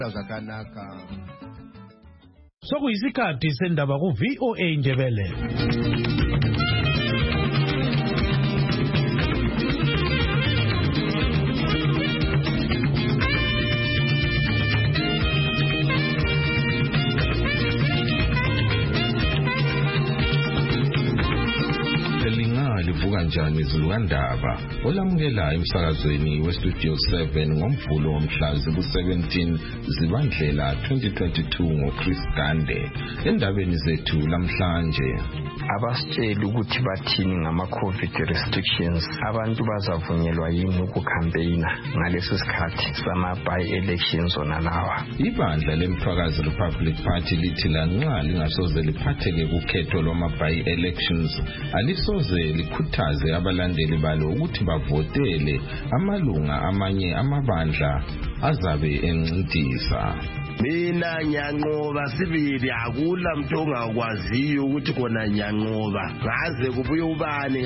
Sokuyisikhathi sendaba ku VOA Indebele. Livuka njani izilwandaba olamukela emsakazweni weStudio 7 ngomvulo womhla zibu-17 Zibandlela 2022 ngoChris Gande. Endabeni zethu lamhlanje abasitshela ukuthi bathini ngama-COVID restrictions, abantu bazavunyelwa yini ukucampaigna ngaleso sikhathi sama-by-elections onalawa. Ibandla leMthwakazi Republic Party lithi lanxa lingasoze liphatheke kukhetho lwama-by-elections alisoze likhuthaze abalandeli balo ukuthi bavotele amalunga amanye amabandla azabe encintisa. Mina nyanqoba sibili akula muntu ongakwaziyo ukuthi kona nyanqoba ngaze kubuye ubani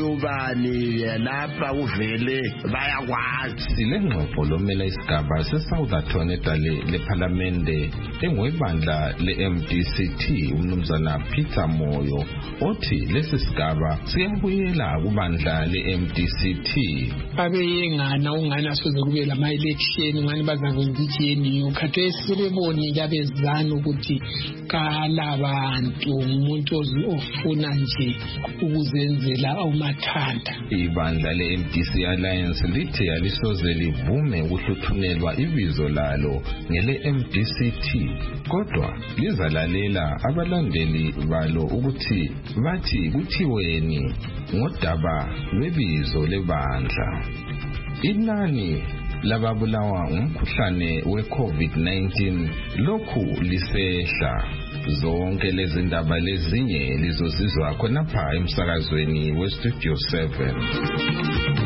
lapha kuvele bayakwazi. Silengxoxo lomela isigaba seSouthern lePhalamende engwebandla leMDCT umnumzana Peter Moyo othi lesi sigaba siyabuyela kubandla leMDCT. Abeyengana ungana soze kube lama election ngani bazakwenza ijeni ukhathesi sebeboni yabezana ukuthi kalabantu umuntu ofuna nje ukuzenzela umathanda. Ibandla leMDC Alliance lithi alisoze livume ukuhluthunelwa ibizo lalo ngele MDCT kodwa lizalalela abalandeli balo ukuthi bathi kuthiweni ngodaba lwebizo lebandla. Inani lababulawa umkhuhlane we-COVID-19 lokhu lisehla. Zonke lezi ndaba lezinye lizozizwa khonapha emsakazweni weStudio 7.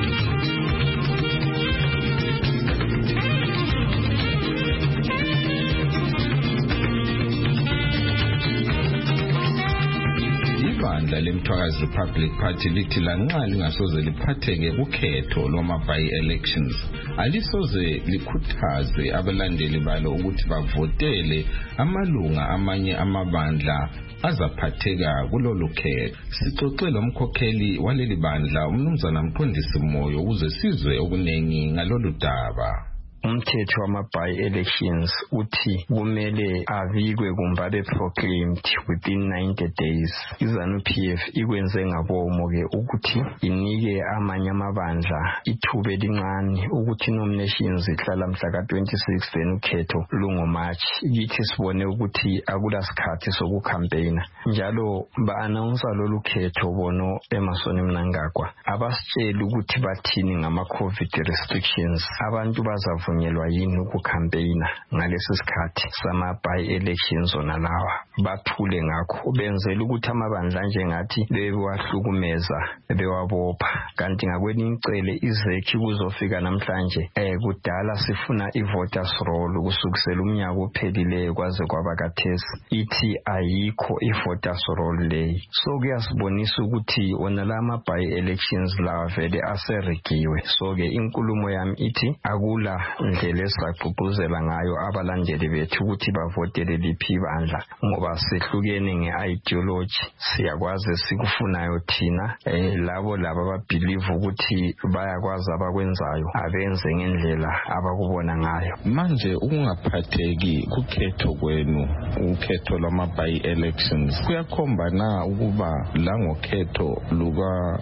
leMthwakazi Republic Party lithi lanxa lingasoze liphatheke kukhetho lwama-by-elections alisoze likhuthaze abalandeli balo ukuthi bavotele amalunga amanye amabandla azaphatheka kulolu khetho. Sixoxele umkhokheli waleli bandla umnumzana Mqondisi Moyo ukuze sizwe okuningi ngalolu daba. Umthetho wama-by-elections uthi kumele abikwe kumbe abe proclaimed within 90 days. iZANU-PF ikwenze ngabomo-ke ukuthi inike amanye amabandla ithuba elincane ukuthi nominations ihlala mhla ka-26 then ukhetho lungoMarch. Kithi sibone ukuthi akulasikhathi sokucampaigna njalo ba-announce lolu khetho bono eMasoni Mnangagwa abasitshela ukuthi bathini ngama-COVID restrictions, abantu bazavunyelwa yini ukucampaigna ngalesi sikhathi sama-by-elections onalawa. Bathule ngakho benzela ukuthi amabandla njengathi bewahlukumeza bewabopha, kanti ngakwelinye icele izekhi kuzofika namhlanje kudala sifuna i-voters roll kusukisela umnyaka ophelileyo kwaze kwaba kathesi ithi ayikho i-voters roll leyo. So kuyasibonisa ukuthi onala ama-by-elections lawa vele aserigiwe. So-ke inkulumo yami ithi akula ndlela esagqugquzela ngayo abalandeli bethu ukuthi bavotele liphi bandla ngoba sehlukene nge-ideology. Siyakwazi sikufunayo thina labo babelieve ukuthi bayakwazi abakwenzayo abenze ngendlela abakubona ngayo. Manje ukungaphatheki kukhetho kwenu ukhetho lwama-by-elections kuyakhomba na ukuba la ngokhetho luka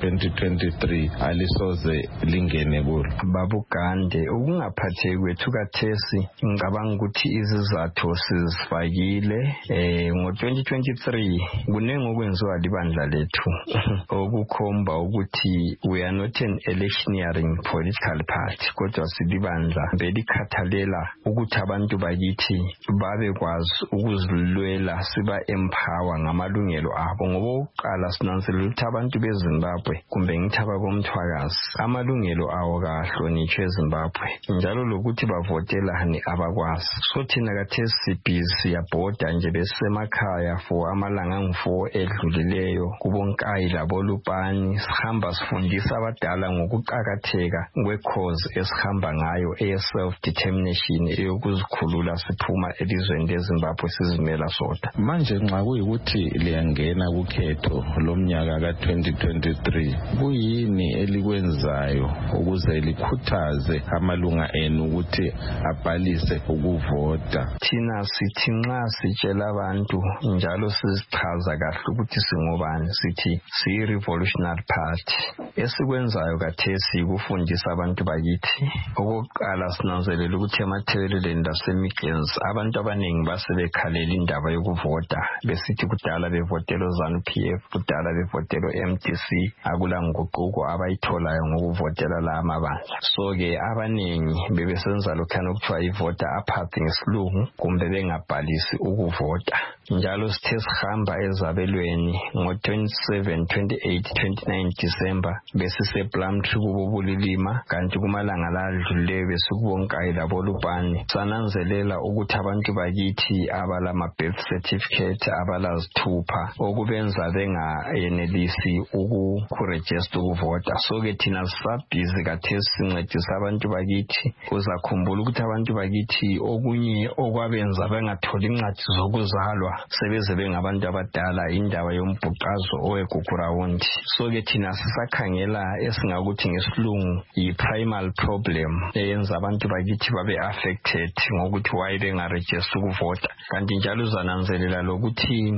2023 alisoze lingene kulo? Babugande ukungaphatheki kwethu kathesi ngicabanga ukuthi izizathu sizifakile. Ngo-2023 kuningi okwenziwa libandla lethu okukhomba ukuthi we are not an electioneering political party kodwa silibandla belikhathalela ukuthi abantu bakithi babekwazi ukuzilwela siba-empower ngamalungelo abo. Ngoba okokuqala sinanzelela ukuthi abantu beZimbabwe kumbe ngithi ababomthwakazi amalungelo awo kahlonitshwe eZimbabwe njalo lo ukuthi bavotelani abakwazi. So thina kathesi sibhizi siyabhoda nje besemakhaya for amalanga angu-4 edlulileyo kubonkayi labolupani, sihamba sifundisa abadala ngokuqakatheka kwe-cause esihamba ngayo self-determination eyokuzikhulula siphuma elizweni leZimbabwe sizimela sodwa. Manje nxa kuyikuthi liyangena kukhetho lomnyaka ka-2023, kuyini elikwenzayo ukuze likhuthaze amalunga enu ukuthi abhalise ukuvota? Thina sithi nxa sitshela abantu njalo sizichaza kahle ukuthi singobani, sithi siyi-Revolutionary Party. Esikwenzayo kathesi kufundisa abantu bakithi. Okokuqala sinanzelela ukuthi emathebeleleni lasemigens abantu abaningi basebekhalela indaba yokuvota, besithi kudala bevotela ZANU-PF, kudala bevotela MDC, akula nguquko abayitholayo ngokuvotela la amabandla. So-ke abaningi bebesenza lokhana okuthiwa i-voter apathy ngesilungu, kumbe bengabhalisi ukuvota. Njalo sithe sihamba ezabelweni ngo-27, 28, 29 December besisePlumtree kubobulilima, kanti kumalanga ladlulileyo besikubonkayi labolupani. Sananzelela ukuthi abantu bakithi abalama-birth certificate abalazithupha okubenza bengayenelisi ukurejista ukuvota. So-ke thina sisabhizi kathesi sincedisa abantu bakithi. Uzakhumbula ukuthi abantu bakithi okunye okwabenza bengatholi incwadi zokuzalwa sebeze bengabantu abadala indaba yombhuqazo owegugurawundi. So-ke thina sisakhangela esingakuthi ngesilungu yi-primal problem eyenza abantu bakithi babe affected ngokuthi why bengarejista ukuvota. Kanti njalo uzananzelela lokuthi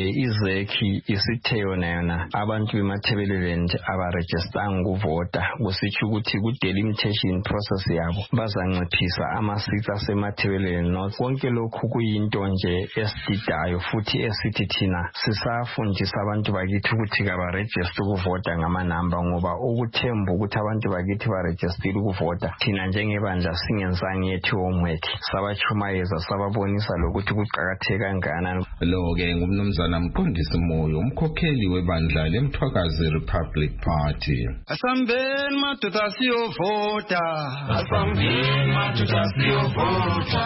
izekhi isithe yona abantu bemathebeleleni abarejistanga ukuvota, kusitsho ukuthi ku-delimitation process yabo bazanciphisa ama-seats asemathebeleleni north. Konke lokhu kuyinto nje esididayo futhi esithi thina sisafundisa abantu bakithi ukuthi kabarejiste ukuvota ngamanamba, ngoba ukuthemba ukuthi abantu bakithi barejistile ukuvota thina njengebandla singenzange yethu homework, sabachumayeza sababonisa lokuthi kuqakatheke kangakanani. Lo-ke ngumnumzana Mqondisi Moyo, umkhokheli webandla leMthwakazi Republic Party. Asambeni madoda siyovota, asambeni madoda siyovota,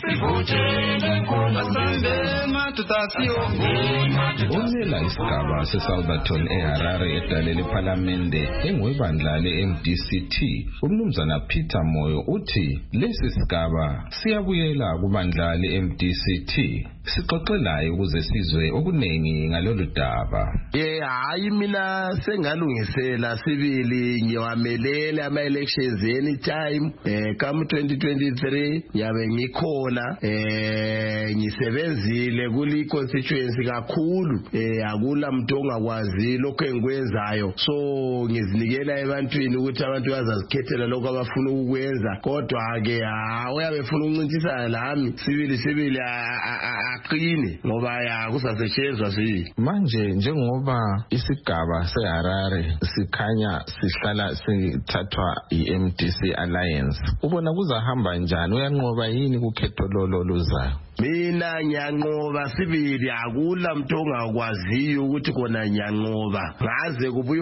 sivotele nkundla. Asambeni madoda siyovota. Umela isigaba seSouthern eHarare edale lePhalamende engwebandla le-MDCT, umnumzana Peter Moyo uthi lesi sigaba siyabuyela kubandla le-MDCT. Sixoxelayo ukuze sizwe okuningi ngalolu daba. Hayi mina sengalungisela sibili ngiwamelele ama-elections anytime come 2023 ngiyabe ngikhona ngisebenzile kuli constituency kakhulu akula muntu ongakwazi lokho engikwenzayo, so ngizinikela ebantwini ukuthi abantu bazazikhethela lokho abafuna ukwenza. Kodwa ke uyabe ufuna ukuncintisana lami sibili aqine ngoba kusasetshenzwa sibili. Manje njengoba isigaba seHarare sikhanya sihlala sithathwa i-MDC Alliance, ubona kuzahamba njani? Uyanqoba yini kukhetho luzayo? Mina ngiyanqoba sibili, akula muntu ongakwaziyo ukuthi kona ngiyanqoba. Ngaze kubuye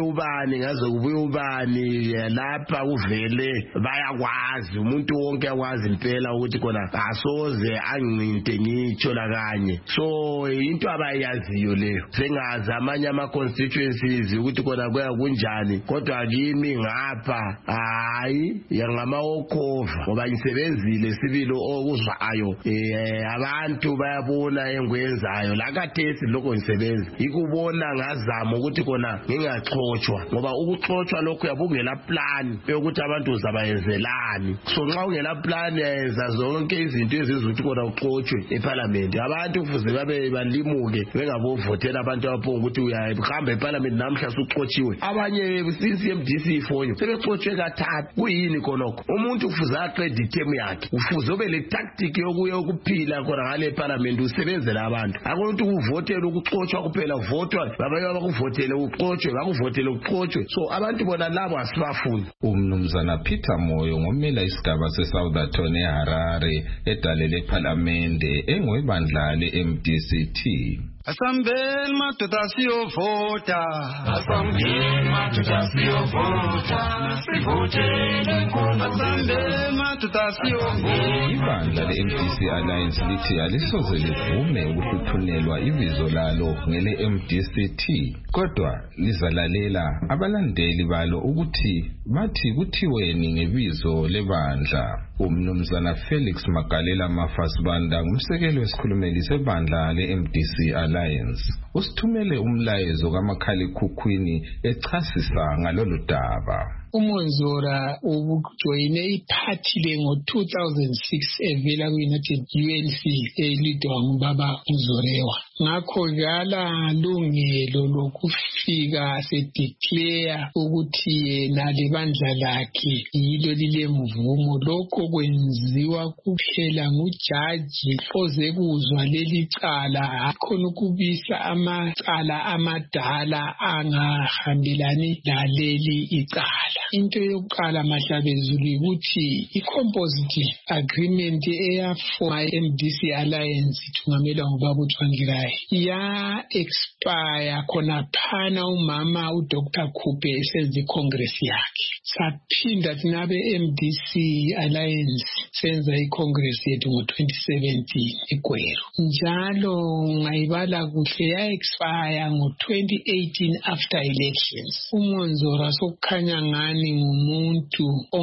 ubani lapha uvele bayakwazi, umuntu wonke akwazi impela ukuthi kona asoze angincinte ngitsho la kanye. So into abayaziyo leyo, sengazi amanye ama-constituencies ukuthi kona kuya kunjani, kodwa kimi ngapha hayi yangama okova ngoba ngisebenzile sibili okuzwayo. Abantu bayabona engwenzayo la kathesi lokho ngisebenza ikubona ngazama ukuthi kona ngingaxoxwa, ngoba ukuxoxwa lokho yabungela plan yokuthi abantu uzabayenzelani. So nxa ungela plan yenza zonke izinto ezizuthi kona uxoxwe eParliament, abantu kufuze babe balimuke bengabovotela abantu abaphonga ukuthi uyahamba eParliament namhla suxoxiwe. Abanye since MDC ifonyo sebexoxwe kathathu. Kuyini konoko? Umuntu kufuze aqede ithemu yakhe, ufuze ube le tactic yokuphila kona ngale eParliament usebenzela abantu. Akunto ukuvotela ukuxoxwa kuphela, votwa babaye bakuvotele uxoxwe, bakuvotele uxoxwe. So abantu bona labo asibafuni. Umnumzana Peter Moyo ngomela isigaba seSouthern eHarare edale lePhalamende engwebandla le-MDCT. Asambeni madoda siyovota. Asambeni madoda siyovota. Sivotele inkundla. Asambeni madoda siyovota. Ibandla le-MDC Alliance lithi alisoze livume ukuhluthunelwa ibizo lalo ngele MDCT, kodwa lizalalela abalandeli balo ukuthi bathi kuthiweni ngebizo lebandla. Umnumzana Felix Magalela Mafasibanda ngumsekeli wesikhulumeli sebandla le-MDC Alliance. Usithumele umlayezo kamakhalekhukhwini echasisa ngalolu daba. uMonzora ubujoyine iphathi le ngo-2006 evela ku-United UNC elidwa ngubaba uZorewa. Ngakho ngala lungelo lokufika sedeclare ukuthi yena lebandla lakhe yilo lilemvumo. Lokho kwenziwa kuphela ngujaji oze kuzwa leli cala, akhona ukubisa amacala amadala angahambelani laleli icala. Into yokuqala Mahlabezulu ukuthi i-composite agreement eyafoma MDC Alliance thungamelwa ngubaba uThwangilayo ya expire khona phana umama uDr Khuphe esenze icongress yakhe. Saphinda thina be-MDC Alliance senza icongress yethu ngo-2017 eGweru. Njalo ngayibala kuhle ya expire ngo-2018 after elections. uMonzora sokukhanya ngani ngumuntu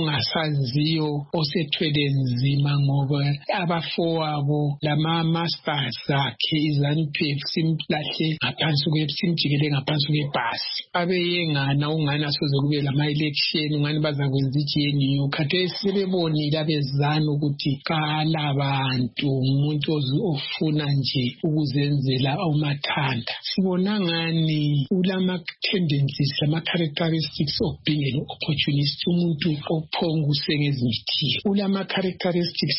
ongasaziyo osethwele nzima ngoba abafowabo lama-masters akhe iZANU-PF simlahle ngaphansi simjikele ngaphansi kwebhasi. Abeyengana ungani asoze kube lama-election ungani bazakwenza i-GNU. Khathesi sebebonile abezanu ukuthi kalabantu umuntu ofuna nje ukuzenzela umathanda. Sibona ngani ulama-tendencies lama-characteristics of being an opportunist, umuntu ophonga usengezimithile. Ulama-characteristics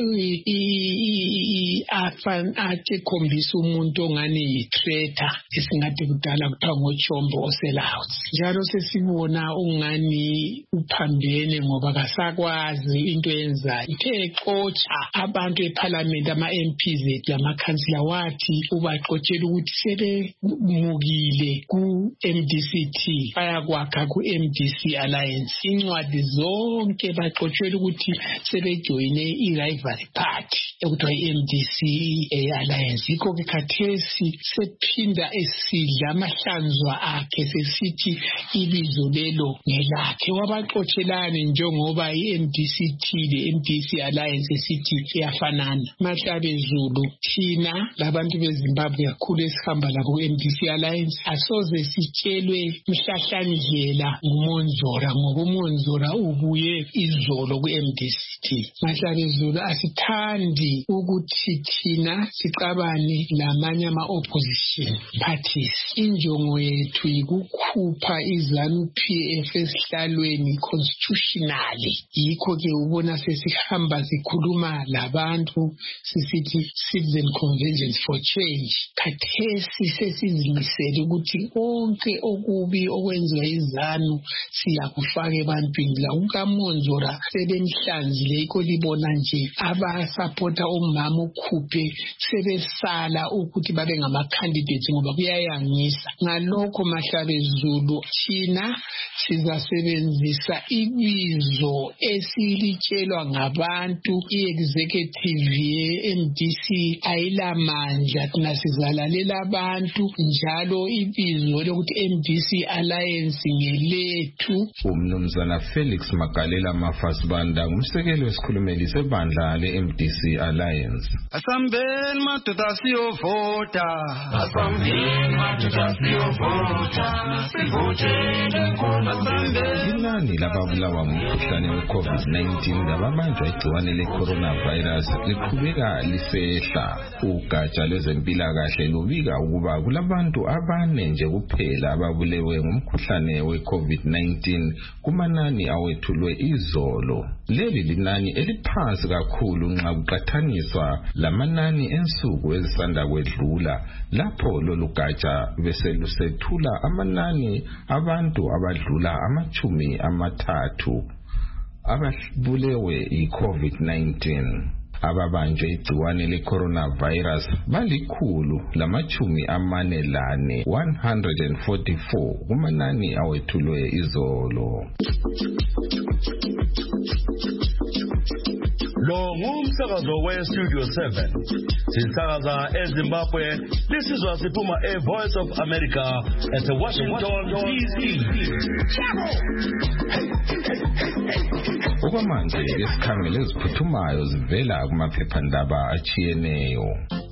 akhombisa umuntu ongani yi-traitor esingathi kudala kuthiwa ngochombo oselawuthi. Njalo sesibona ungani uphambene ngoba kasakwazi into yenzayo. Uthe xotsha abantu eParliament ama-MPs lamakhansila wathi ubaxotshela ukuthi sebemukile ku-MDCT bayakwakha ku-MDC Alliance. Incwadi zonke baxotshela ukuthi sebejoyine i-rivalry party ekuthiwa i-MDC Alliance. Yikho ke khathesi sephinda esidla amahlanzwa akhe sesithi ibizo lelo ngelakhe. Wabaxotshelane njengoba i-MDCT le-MDC Alliance esithi iyafanana. Mahlabezulu thina labantu beZimbabwe kakhulu esihamba labo ku-MDC Alliance asoze sitshelwe mhlahlandlela nguMonzora ngoba uMonzora ubuye izolo ku-MDCT. Mahlabezulu asithandi ukuthi thina sicabane lamanye ama-opposition parties. Injongo yethu yikukhupha iZANU-PF esihlalweni constitutionally. Yikho ke ubona sesihamba sikhuluma labantu sisithi citizen conventions for change. Khathesi sesizimisele ukuthi konke okubi okwenziwa iZANU siyakufaka ebantwini. La ukaMonzora sebemhlanzile yikho libona nje abasapota umama uKhuphe sebesala ukuthi babe ngama-candidates ngoba kuyayangisa. Ngalokho Mahlabezulu thina sizasebenzisa ibizo esilitshelwa ngabantu. I-executive ye-MDC ayilamandla, thina sizalalela abantu njalo ibizo lokuthi MDC Alliance ngelethu. Umnumzana Felix Magalela Mafasibanda ngumsekeli wesikhulumeli sebandla le-MDC Alliance. Asambeni madoda siyovota. Asambeni madoda siyovota. Sivotele inkundla. Inani lababulawa ngumkhuhlane we-COVID-19 lababanjwa igciwane le-coronavirus liqhubeka lisehla. Ugatsha lwezempilakahle lubika ukuba kulabantu abane nje kuphela ababulewe ngumkhuhlane we-COVID-19 kumanani awethulwe izolo. Leli linani eliphansi kakhulu nxa kuqathaniswa lamanani ensuku ezisanda kwedlula lapho lolu gatsha beselusethula amanani abantu abadlula 30 ababulewe i-COVID-19. ababanjwe igciwane le-coronavirus bali-144 kumanani awethulwe izolo. Lo ngumsakazo we-Studio 7. Sisakaza eZimbabwe. Lisizwa siphuma e-Voice of America ese-Washington, D.C. Okwamanje isikhangele eziphuthumayo zivela kumaphephandaba achiyeneyo.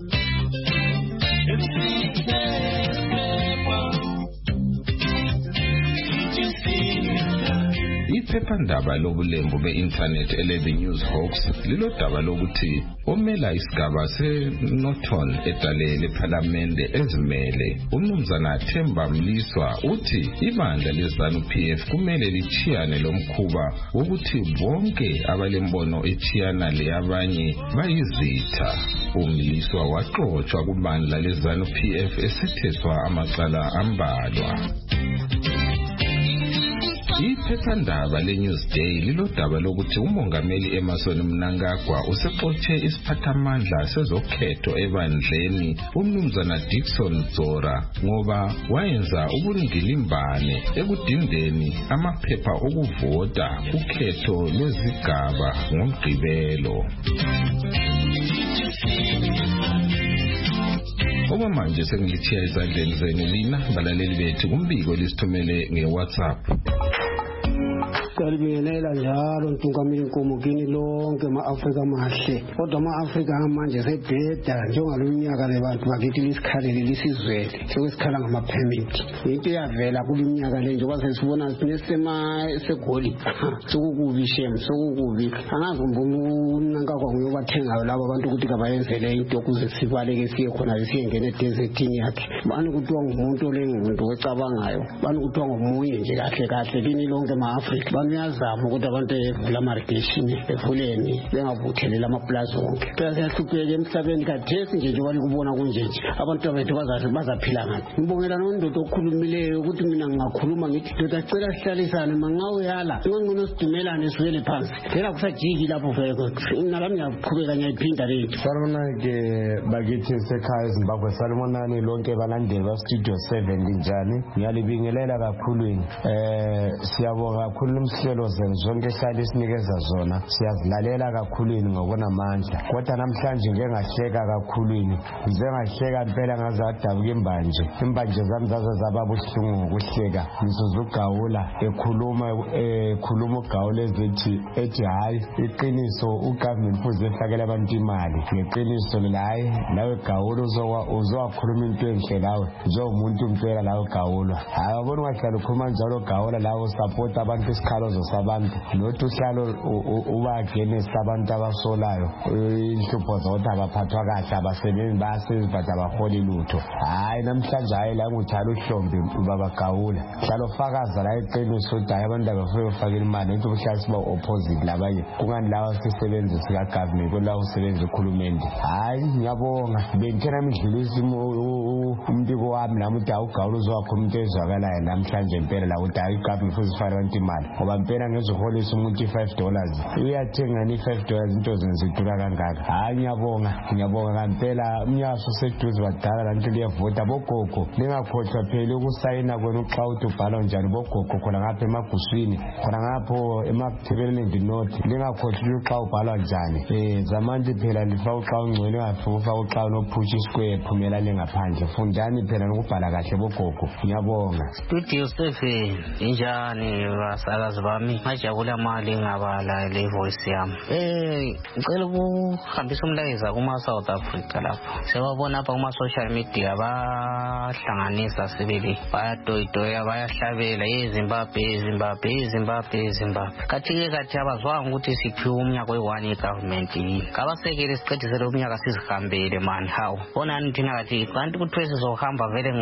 Iphephandaba lobulembu be-internet ele-The News Hawks lilodaba lokuthi omela isigaba se-Norton edale lephalamende ezimele uMnumzana Themba Mliswa uthi ibandla leZANU-PF kumele lichiyane lomkhuba wokuthi bonke abalembono echiyana leyabanye bayizitha. uMliswa waxoxwa kubandla leZANU-PF esetheswa amacala ambalwa. Iphephandaba le-Newsday lilodaba lokuthi umongameli Emmerson Mnangagwa usexotshe isiphathamandla sezokhetho ebandleni uMnumzana Dickson Zora ngoba wayenza ubungilimbane ekudindeni amaphepha okuvota ukhetho lwezigaba ngoMgqibelo. Okwamanje sengilithiya ezandleni zenu lina balaleli bethu kumbiko lisithumele nge-WhatsApp. Salibingelela njalo Ntungameli Nkomokini lonke ma-Afrika mahle. Kodwa ama-Afrika manje sebheda njengalomnyaka lebantu bakithi lisikhalele lisizwele sekwesikhala ngama-permit. Into iyavela kuleminyaka le njengoba sesibona segoli sokukubi shem sokukubi. Angazi uMnangagwa nguyobathengayo labo abantu ukuthi kabayenzele into ukuze sibaleke siye khona siyengena edesertini yakhe. Bani kuthiwa ngumuntu olengumuntu ocabangayo. Bani kuthiwa ngomunye nje kahle kahle kini lonke ma-Afrika. Uyazama ukuthi abantu evula ama-irrigation evuleni bengabuthelela amaplaza wonke. Phela siyahlupheka emhlabeni khathesi nje njengoba likubona kunje nje abantu bethu bazaphila ngaphi. Ngibongela nondoda okhulumileyo ukuthi mina ngingakhuluma ngithi ndoda cela sihlalisane mangawuyala ngangcono sidumelane siwele phansi. Phela kusajiki lapho vele nalami ngiyaqhubeka ngiyayiphinda lethu. Salonake bakithi sekhaya eZimbabwe salmonani lonke balandeli ba-Studio 7 linjani. Ngiyalibingelela kakhulu siyabonga kakhulu umhlelo zonke ehlala isinikeza zona siyazilalela kakhulu ngokunamandla. Kodwa namhlanje ngeke ngahleka kakhulu ngizengahleka impela ngaze adabuka imbanje zami zaze zaba buhlungu ngokuhleka. Ngizozugawula ekhuluma ugawule ethi hayi iqiniso ugovernment futhi efakela abantu imali ngeqiniso hayi nawe gawula uzowakhuluma into enhle lawe njengomuntu impela lawe gawula. Hayi wabona ungahlala ukhuluma njalo gawula lawe support abantu isikhalozo sabantu nothi uhlalo ubagenisa abantu abasolayo inhlupho zokuthi abaphathwa kahle abasebenzi bayasebenza but abaholi lutho. Hayi namhlanje hayi la nguthala uhlombe ubaba gawula hlalo fakaza la iqiniso ukuthi hayi abantu abafike bafakela imali into uhlala siba opposite labanye kungani lawa sisebenza sika government kulawo usebenza ukhulumende. Hayi ngiyabonga bengithena midlulisi umuntu wami nami uthi awugawula uzowakhuluma into ezwakalayo namhlanje impela la uthi hayi government futhi sifana abantu imali ngoba impela ngezoholisa umuntu $5 uyathenga ni $5 into zenzidura kangaka. Hayi ngiyabonga kampela umnyaso seduze badala lanto liyavota bogogo lingakhohlwa phela ukusayina kwenu xa uthi ubhala njani bogogo khona ngapha emaguswini khona ngapho emathebeleni ndinoti lingakhohlwa xa ubhala njani. Zamanje phela lifa uxa ungcwele ungafufa uxa unophutsha isikwele phumela lengaphandle fundani phela nokubhala kahle bogogo. Ngiyabonga. Studio 7 injani basakazi bami ngajabula mali ngabala le voice yami. Ngicela ukuhambisa umlayezo kuma South Africa lapho. Sebabona apha kuma social media bahlanganisa sibili bayadoyidoya bayahlabela Zimbabwe. Kathi abazwanga ukuthi siphiwe umnyaka we-1 government. Kabasekele siqedisele umnyaka sizihambele man how. Bonani thina kathi kanti kuthiwe esizohamba vele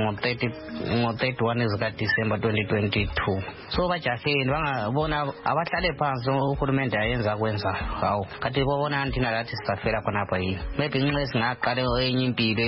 ngo-31 zika December 2022. So bajaheni bangabona abahlale phansi uhulumende ayenza kwenza hawu kati babona thina lathi sisafela khonapha yini. Maybe nxa singaqale enye impilo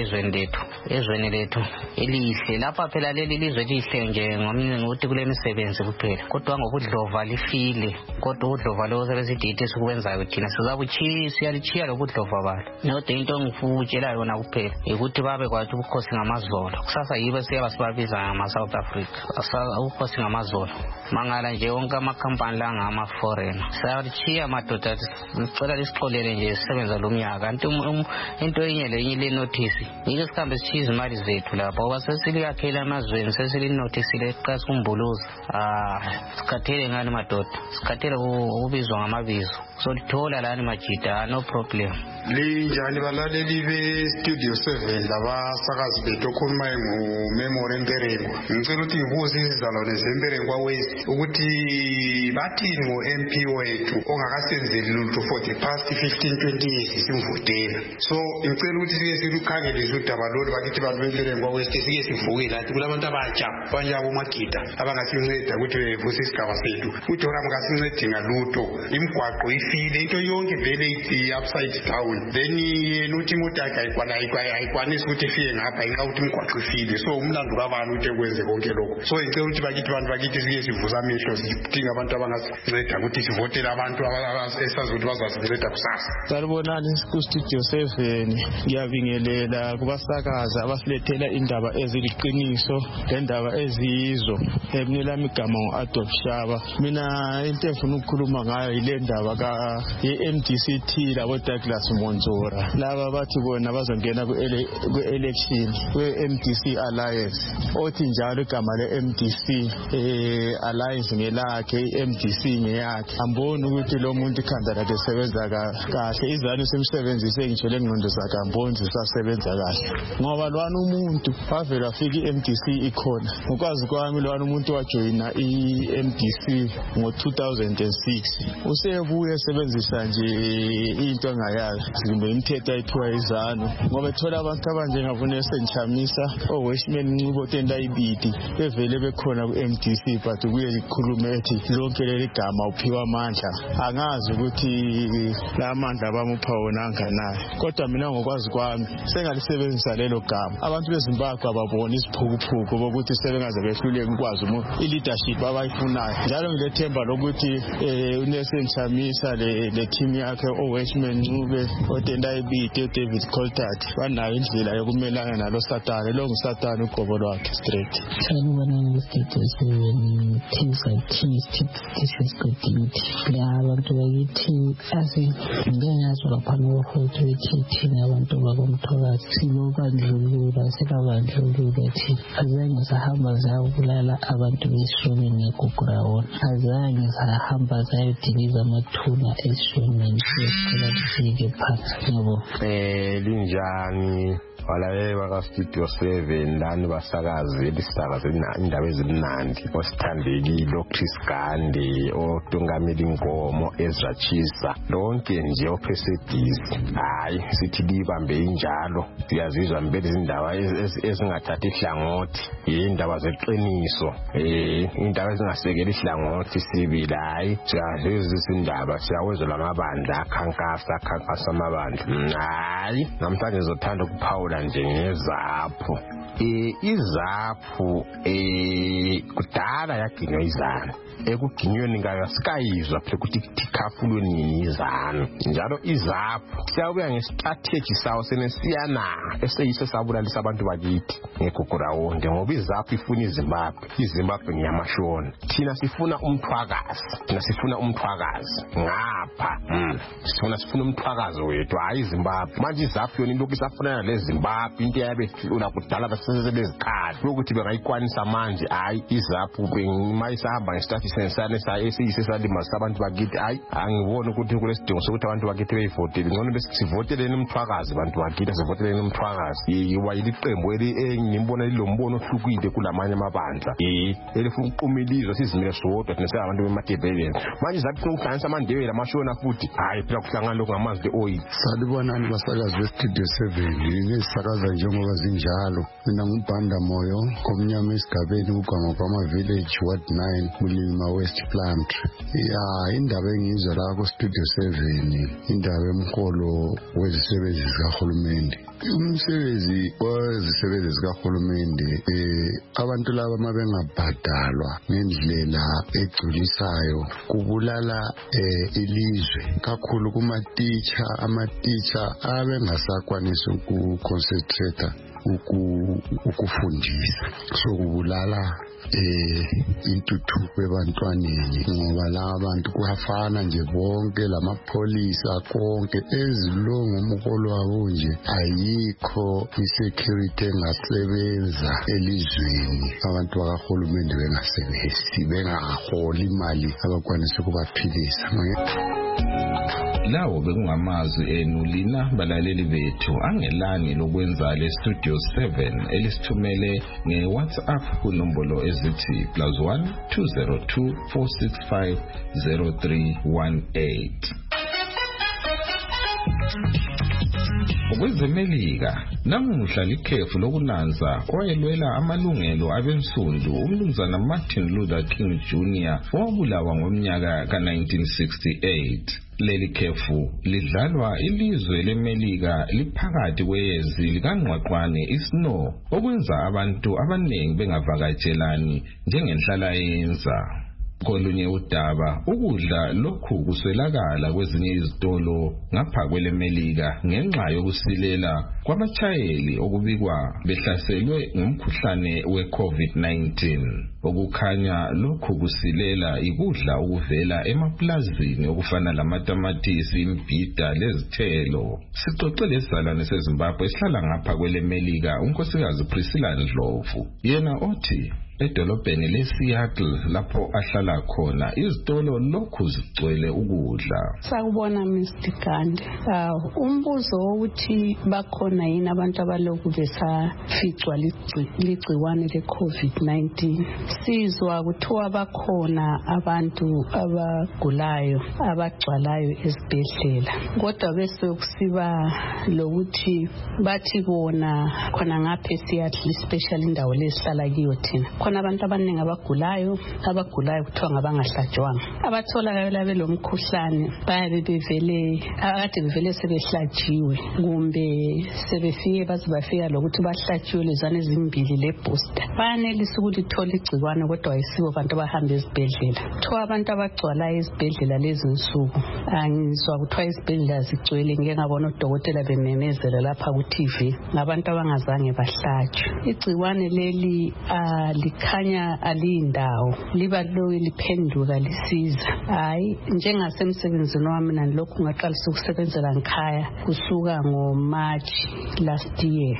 ezweni lethu elihle lapha phela leli lizwe lihle nje ngomnye ukuthi kulemisebenzi kuphela kodwa ngokudlova lifile kodwa udlova lo sebesidithi sikwenzayo thina siyalichiya lokudlova balo. Nodwa into engifutshela yona kuphela ukuthi babe kwathi ubukhosi ngamazolo kusasa yibo siyababiza ngama-South Africa ubukhosi ngamazolo mangala nje wonke amakhampani la ngama-foreign sayalichiya madoda sicela lisixolele nje sisebenza lo mnyaka kanti into enye lenye le notice yike sikhambe sichiya izimali zethu lapha ngoba sesiliyakhela amazweni sesilinothisile xa sikumbuluza sikhathele ngani madoda sikhathele ubizwa ngamabizo solithola lani majida no problem. Linjani balaleli be-Studio 7 labasakazi bethu okhulumayo nguMemory Mberengwa. Ngicela ukuthi ngibuze izizalwane zeMberengwa West ukuthi bathini ngo-MP wethu ongakasenzeli lutho for the past 15-20 years simvotela. So ngicela ukuthi sike silukhangelise udaba lolu bakithi bantu beMberengwa West sike sivuke lathi kulabantu abatsha abanyabomagida abangasinceda ukuthi bevuse isigaba sethu ukuthi ora mngasincedi ngalutho imigwaqo ifile into yonke vele i-upside down. Then nuthi imoto ayikwanisi ukuthi ifike ngapha inxa ukuthi imigwaqo ifile so umlando kabantu ukuthi ekwenze konke lokho. So ngicela ukuthi bakithi bantu bakithi sike sivuza amehlo sidinga abantu abangasinceda ukuthi sivotele abantu esazothi bazasinceda kusasa. Salibonani ku-Studio 7 ngiyabingelela kubasakazi abasilethela indaba eziliqiniso lendaba eziyizo. Mina lami igama ngu-Adolf Shaba. Mina into engifuna ukukhuluma ngayo yile ndaba ye-MDCT labo Douglas Monzora laba bathi bona bazongena ku-election kwe-MDC Alliance othi njalo igama le-MDC Alliance ngelakhe i-MDC ngeyakhe amboni ukuthi lo muntu ikhanda lakhe sebenza kahle izanu simsebenzise ngitsho lengqondo zakhe amboni zisasebenza kahle ngoba lwana umuntu wavela afika i-MDC ikhona ngokwazi kwami lwana umuntu wajoyina i-MDC ngo-2006 usebuye sebenzisa nje into engayazi zimbe imithetho ayithiwa izanu ngoba ethola abantu abanjengabonese nchamisa oWestman Ncube otenda ibidi bevele bekhona ku-MDC but kuye likhulume ethi lonke leli gama uphiwa amandla angazi ukuthi la mandla bamupha wona anganayo kodwa mina ngokwazi kwami sengalisebenzisa lelo gama abantu beZimbabwe ababona isiphukuphuku bokuthi sebengaze behluleke ukwazi i-leadership abayifunayo njalo ngilethemba lokuthi uNelson Chamisa le team yakhe oWestman Ncube otenda ibidi David Coltart banayo indlela yokumelana nalo satani lo ngusatani uqobo lwakhe straight. Sanibona ngestudio 7 things like cheese dishes godinti la abantu bakithi ngeke lapha ngofoto thina abantu bakomthokazi silobandlulula silabandlulula thi azange sahamba zayabulala abantu besishoni ngegugrawona azange sahamba zayodiliza amathuna esishonini sesicela sifike phansi yabo. Linjani walaye baka-Studio 7 lani basakazi elisakazela indaba ezimnandi osithandekile oChris Gande oTungameli Nkomo Ezra Chisa lonke nje ophesedisi hayi sithi libambe injalo siyazizwa mbele izindaba ezingathathi ihlangothi indaba zeqiniso indaba ezingasekela ihlangothi sibili hayi siyazizwa izindaba siyawezwa lamabandla akhankasa amabandla hayi namhlanje ngizothanda ukuphawula nje ngezaphu izaphu kudala yaginywa izana ekuginyweni ngayo sikayizwa phela ukuthi thikhafulwe nini izana njalo izaphu siyabuya ngestrategy sawo senesiyana eseyiso sabulalisa abantu bakithi ngegugrawonde ngoba izaphu ifuna iZimbabwe ngiyamashona thina sifuna umthwakazi ngapha sifuna umthwakazi wethu hayi iZimbabwe manje izaphu yona lokhu isafuna leZimbabwe into yabe kudala basezelezikhali ukuthi bengayikwanisa manje hayi izaphu mayisahamba ngestrategy sensane esiyisesalimaza abantu bakithi hayi angiboni ukuthi kulesidingo sokuthi abantu bakithi beyivotele ngcono besivotele umthwakazi abantu bakithi sivotele umthwakazi wayiliqembu engibona lilombono ohlukile kulamanye amabandla elifuna uqumilizwa sizimile sodwa thina abantu beMatebeleni manje izaphu ukuhlanganisa amandebele amashona futhi hayi phela kuhlangana lokho ngamanzi le oil. Salibonani basakazi beStudio 7 ngine sisakaza njengoba zinjalo. Mina ngubhanda moyo komnyama esigabeni ugama kwama village ward 9 Mulima West Plant. Ya indaba engizwa la ku Studio 7 indaba emkholo wezisebenzi zikahulumende. Umsebenzi wezisebenzi zikahulumende abantu laba mabengabhadalwa ngendlela egculisayo kubulala ilizwe kakhulu kuma teacher abengasakwanisa ukuconcentrate ukufundisa so kubulala intuthuko ebantwaneni ngoba la abantu kuyafana nje bonke lamapolisa konke ezilongo umholo wabo nje ayikho isecurity engasebenza elizweni abantu bakahulumende bengasebenzi bengaholi imali abakwanisa ukubaphilisa. Lawo bekungamazwi enu lina balaleli bethu angelani lokwenza le Studio 7 elisithumele ngeWhatsApp kunombolo ezithi +1 202 465 0318. Kwezemelika namuhla likhefu lokunanza oyelwela amalungelo abensundu umnumzana Martin Luther King Jr. owabulawa ngomnyaka ka1968. Leli khefu lidlalwa ilizwe leMelika liphakathi kweyezi likangqwaqwane iSnow okwenza abantu abaningi bengavakatshelani njengenhlala yenza. Kolunye udaba ukudla lokhu kuswelakala kwezinye izitolo ngapha kweleMelika ngenxa yokusilela kwabachayeli okubikwa behlaselwe ngumkhuhlane weCovid-19. Okukhanya lokhu kusilela ikudla ukuvela emaplazini okufana lamatamatisi, imbhida lezithelo. Sixoxele izalwane seZimbabwe esihlala ngapha kweleMelika unkosikazi Priscilla Ndlovu. Yena othi edolobheni leSeattle lapho ahlala khona izitolo lokhu zigcwele ukudla. Sakubona Mr. Gandhi. Umbuzo wokuthi bakhona yini abantu abalokhu besaficwa ligciwane leCovid-19. Sizwa kuthiwa bakhona abantu abagulayo abagcwalayo esibhedlela. Kodwa bese kusiba lokuthi bathi bona khona ngapha eSeattle especially indawo lesihlala kiyo thina. Abantu abaningi abagulayo kuthiwa ngabangahlatshwanga. Abatholakala belomkhuhlane bayabe bevele sebehlatshiwe kumbe sebefike bazibafika lokuthi bahlatshiwe lezana ezimbili lebooster. Bayanelisa ukulithola igcikwane kodwa ayisibo abantu abahamba ezibhedlela. Kuthiwa abantu abagcwalayo ezibhedlela lezi nsuku angizwa kuthiwa izibhedlela zigcwele ngeke ngabona odokotela bememezela lapha ku TV ngabantu abangazange bahlatshwe. Igcikwane leli likhanya aliyindawo liba lowe liphenduka lisiza. Hayi njengasemsebenzini wami nalokhu ngaqalisa ukusebenzela ngikhaya kusuka ngoMarch last year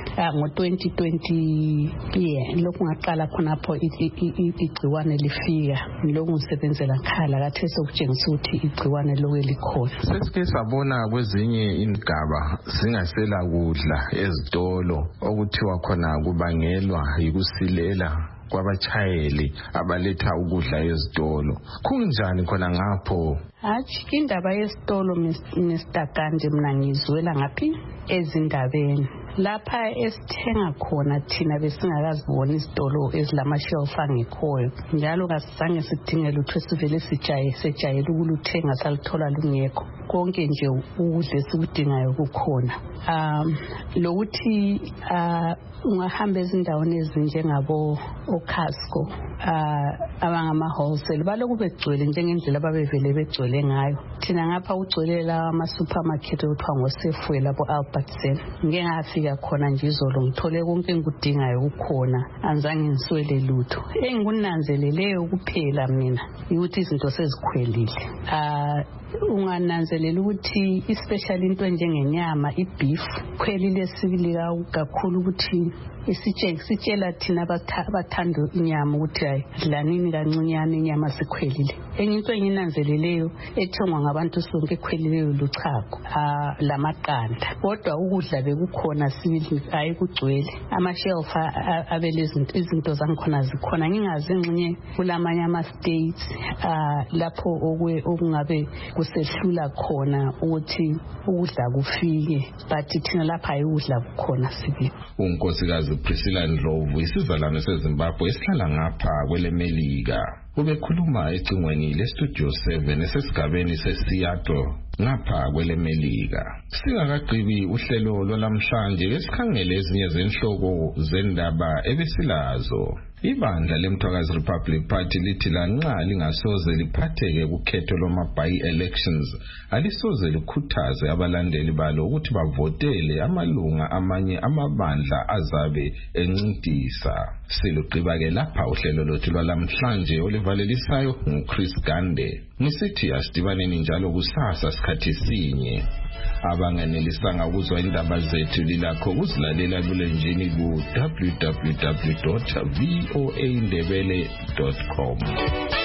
ngo2020 lokhu ngaqala khonapho igciwane lifika lokhu ngisebenzela ngikhaya lakathi sokutshengisa ukuthi igciwane lowe likhona. Sesike sabona kwezinye indaba singasela kudla ezitolo okuthiwa khona kubangelwa yikusilela kwabachayeli abaletha ukudla ezitolo. Kunjani khona ngapho? Hathi indaba yesitolo Mr. Gandhi mina ngizwela ngaphi ezindabeni. Lapha esithenga khona thina besingakazibona izitolo ezilamashelf angekhoyo. Njalo kasizange sidinge lutho sivele sejayele ukuluthenga salithola lungekho. Konke nje ukudla esikudingayo kukhona. Lokuthi ungahamba ezindaweni ezinjengabo Costco abangama wholesale baloku begcwele njengendlela ababevele begcwele ngayo. Thina ngapha ugcwele la ama supermarket okuthiwa ngoSafeway labo Albertson. Ngeke ngafika khona nje izolo ngithole konke engikudingayo kukhona anzange ngiswele lutho. Engikunanzeleleyo kuphela mina ukuthi izinto sezikhwelile. Ungananzelela ukuthi especially into enjengenyama ibeef khwelile sibilika kakhulu ukuthi sitshela thina abathanda inyama ukuthi hayi dlanini kancinyane inyama sikhwelile. Enye into enginanzeleleyo ethengwa ngabantu sonke ekhwelileyo luchago lamaqanda. Kodwa ukudla bekukhona sibili hayi kugcwele. Amashelf abelezi izinto zangikhona zikhona ngingazi enxenye kulamanye ama states lapho okungabe kusehlula khona ukuthi ukudla kufike but thina lapha ayikudla kukhona sibe. uNkosikazi Priscilla Ndlovu isizalwane seZimbabwe esihlala ngapha kwelemelika ubekhuluma ecingweni leStudio 7 esesigabeni seSeattle ngapha kwelemelika. Singakagqibi uhlelo lwalamhlanje esikhangele ezinye zenhloko zendaba ebesilazo. Ibandla leMthwakazi Republic Party lithi lanxa lingasoze liphatheke kukhetho loma-by-elections alisoze likhuthaze abalandeli balo ukuthi bavotele amalunga amanye amabandla azabe encintisa. Siluqiba-ke lapha uhlelo lwethu lwalamhlanje olivalelisayo nguChris Gande. Ngisithi asidibaneni njalo kusasa sikhathi sinye. Abanganelisanga ukuzwa indaba zethu lilakho ukuzilalela bulenjini ku www.voaindebele.com.